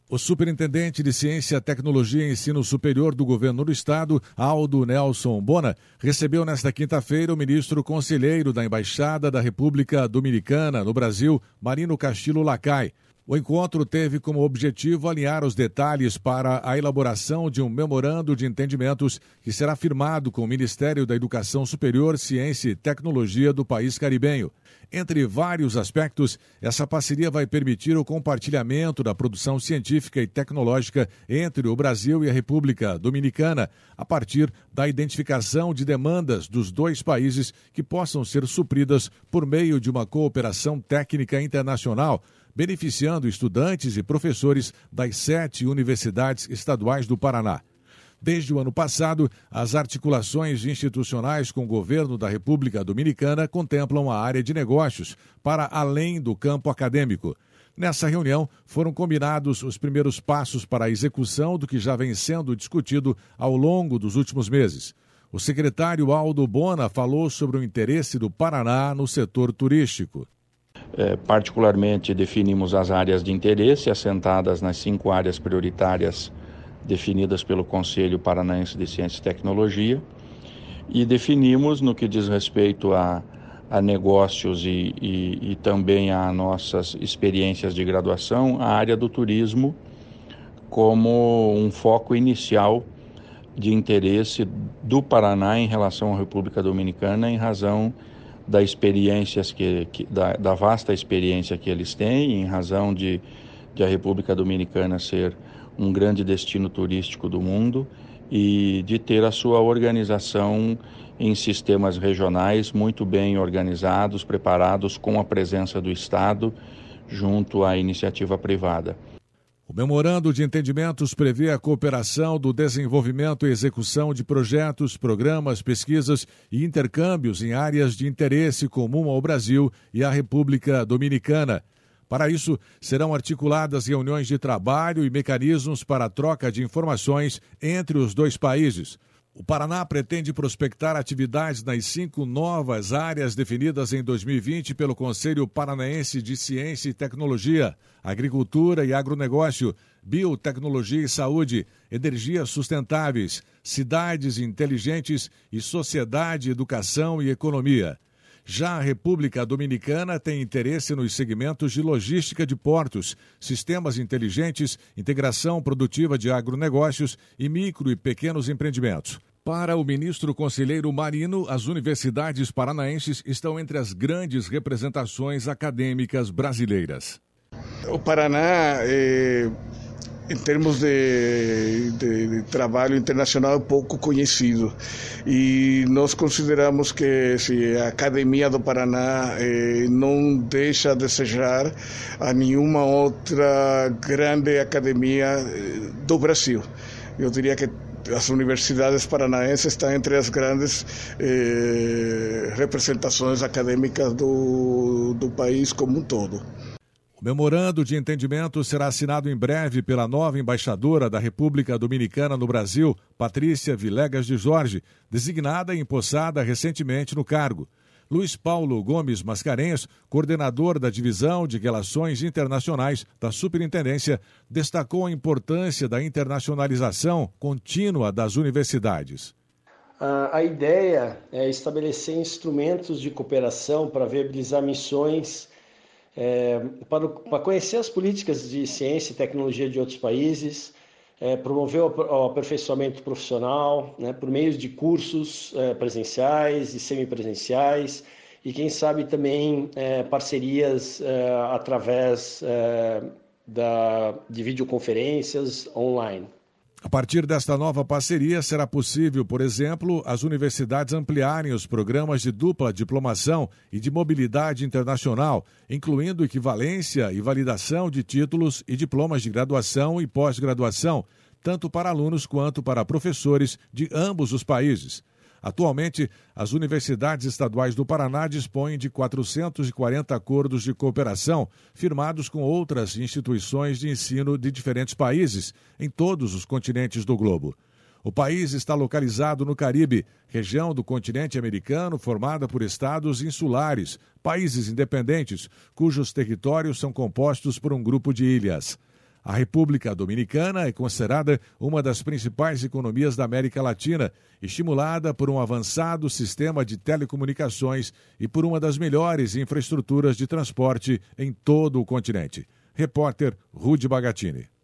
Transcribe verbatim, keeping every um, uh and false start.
O superintendente de Ciência, Tecnologia e Ensino Superior do Governo do Estado, Aldo Nelson Bona, recebeu nesta quinta-feira o ministro conselheiro da Embaixada da República Dominicana no Brasil, Marino Castillo Lacay. O encontro teve como objetivo alinhar os detalhes para a elaboração de um memorando de entendimentos que será firmado com o Ministério da Educação Superior, Ciência e Tecnologia do país caribenho. Entre vários aspectos, essa parceria vai permitir o compartilhamento da produção científica e tecnológica entre o Brasil e a República Dominicana, a partir da identificação de demandas dos dois países que possam ser supridas por meio de uma cooperação técnica internacional, beneficiando estudantes e professores das sete universidades estaduais do Paraná. Desde o ano passado, as articulações institucionais com o governo da República Dominicana contemplam a área de negócios, para além do campo acadêmico. Nessa reunião, foram combinados os primeiros passos para a execução do que já vem sendo discutido ao longo dos últimos meses. O secretário Aldo Bona falou sobre o interesse do Paraná no setor turístico. É, particularmente, definimos as áreas de interesse assentadas nas cinco áreas prioritárias definidas pelo Conselho Paranaense de Ciência e Tecnologia e definimos, no que diz respeito a, a negócios e, e, e também a nossas experiências de graduação, a área do turismo como um foco inicial de interesse do Paraná em relação à República Dominicana, em razão da experiências que, que da, da vasta experiência que eles têm, em razão de, de a República Dominicana ser um grande destino turístico do mundo e de ter a sua organização em sistemas regionais muito bem organizados, preparados com a presença do Estado junto à iniciativa privada. O memorando de entendimentos prevê a cooperação do desenvolvimento e execução de projetos, programas, pesquisas e intercâmbios em áreas de interesse comum ao Brasil e à República Dominicana. Para isso, serão articuladas reuniões de trabalho e mecanismos para a troca de informações entre os dois países. O Paraná pretende prospectar atividades nas cinco novas áreas definidas em dois mil e vinte pelo Conselho Paranaense de Ciência e Tecnologia, Agricultura e Agronegócio, Biotecnologia e Saúde, Energias Sustentáveis, Cidades Inteligentes e Sociedade, Educação e Economia. Já a República Dominicana tem interesse nos segmentos de logística de portos, sistemas inteligentes, integração produtiva de agronegócios e micro e pequenos empreendimentos. Para o ministro conselheiro Marino, as universidades paranaenses estão entre as grandes representações acadêmicas brasileiras. O Paraná, é, em termos de, de, de trabalho internacional, é pouco conhecido. E nós consideramos que se, a Academia do Paraná eh, não deixa a desejar a nenhuma outra grande academia do Brasil. Eu diria que as universidades paranaenses estão entre as grandes eh, representações acadêmicas do, do país como um todo. O memorando de entendimento será assinado em breve pela nova embaixadora da República Dominicana no Brasil, Patrícia Vilegas de Jorge, designada e empossada recentemente no cargo. Luiz Paulo Gomes Mascarenhas, coordenador da Divisão de Relações Internacionais da Superintendência, destacou a importância da internacionalização contínua das universidades. A ideia é estabelecer instrumentos de cooperação para viabilizar missões, É, para, para conhecer as políticas de ciência e tecnologia de outros países, é, promover o, o aperfeiçoamento profissional, né, por meio de cursos é, presenciais e semipresenciais, e quem sabe também é, parcerias é, através é, da, de videoconferências online. A partir desta nova parceria, será possível, por exemplo, as universidades ampliarem os programas de dupla diplomação e de mobilidade internacional, incluindo equivalência e validação de títulos e diplomas de graduação e pós-graduação, tanto para alunos quanto para professores de ambos os países. Atualmente, as universidades estaduais do Paraná dispõem de quatrocentos e quarenta acordos de cooperação firmados com outras instituições de ensino de diferentes países, em todos os continentes do globo. O país está localizado no Caribe, região do continente americano formada por estados insulares, países independentes, cujos territórios são compostos por um grupo de ilhas. A República Dominicana é considerada uma das principais economias da América Latina, estimulada por um avançado sistema de telecomunicações e por uma das melhores infraestruturas de transporte em todo o continente. Repórter Rudy Bagatini.